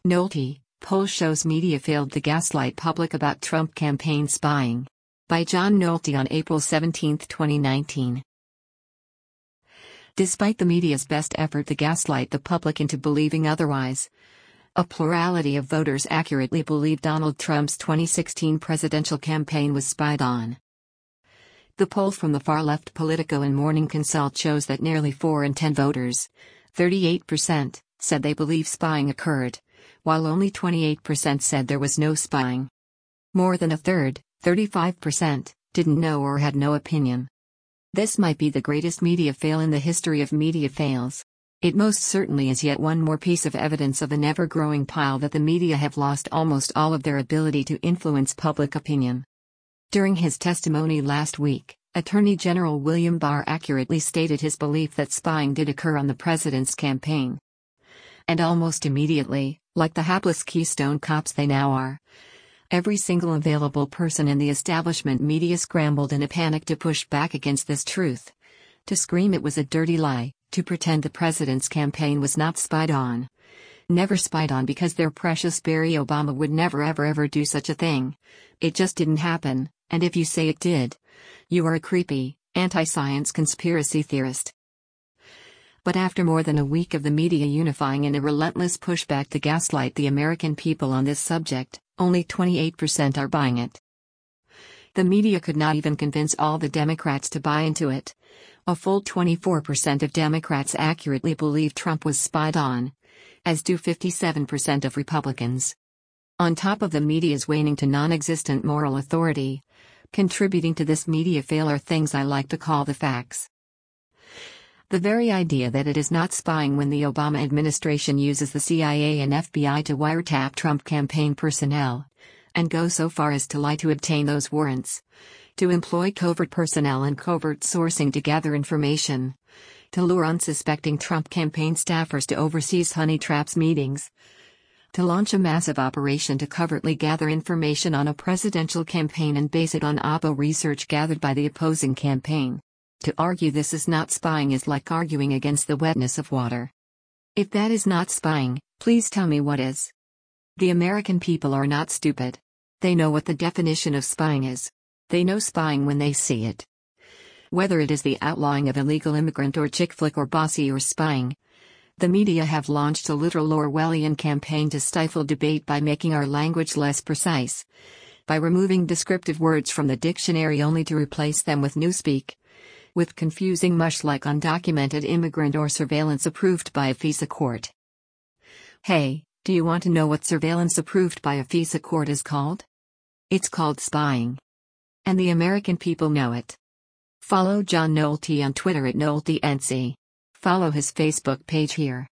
Nolte, poll shows media failed to gaslight public about Trump campaign spying. By John Nolte on April 17, 2019. Despite the media's best effort to gaslight the public into believing otherwise, a plurality of voters accurately believed Donald Trump's 2016 presidential campaign was spied on. The poll from the far-left Politico and Morning Consult shows that nearly 4 in 10 voters, 38%, said they believe spying occurred, while only 28% said there was no spying. More than a third, 35%, didn't know or had no opinion. This might be the greatest media fail in the history of media fails. It most certainly is yet one more piece of evidence of an ever-growing pile that the media have lost almost all of their ability to influence public opinion. During his testimony last week, Attorney General William Barr accurately stated his belief that spying did occur on the president's campaign. And almost immediately, like the hapless Keystone cops they now are, every single available person in the establishment media scrambled in a panic to push back against this truth. To scream it was a dirty lie, to pretend the president's campaign was not spied on. Never spied on because their precious Barry Obama would never ever do such a thing. It just didn't happen, and if you say it did, you are a creepy, anti-science conspiracy theorist. But after more than a week of the media unifying in a relentless pushback to gaslight the American people on this subject, only 28% are buying it. The media could not even convince all the Democrats to buy into it. A full 24% of Democrats accurately believe Trump was spied on, as do 57% of Republicans. On top of the media's waning to non-existent moral authority, contributing to this media fail are things I like to call the facts. The very idea that it is not spying when the Obama administration uses the CIA and FBI to wiretap Trump campaign personnel, and go so far as to lie to obtain those warrants, to employ covert personnel and covert sourcing to gather information, to lure unsuspecting Trump campaign staffers to overseas honey traps meetings, to launch a massive operation to covertly gather information on a presidential campaign and base it on Oppo research gathered by the opposing campaign. To argue this is not spying is like arguing against the wetness of water. If that is not spying, please tell me what is. The American people are not stupid. They know what the definition of spying is. They know spying when they see it. Whether it is the outlawing of illegal immigrant or chick flick or bossy or spying, the media have launched a literal Orwellian campaign to stifle debate by making our language less precise, by removing descriptive words from the dictionary only to replace them with newspeak, with confusing mush like undocumented immigrant or surveillance approved by a FISA court. Hey, do you want to know what surveillance approved by a FISA court is called? It's called spying. And the American people know it. Follow John Nolte on Twitter at NolteNC. Follow his Facebook page here.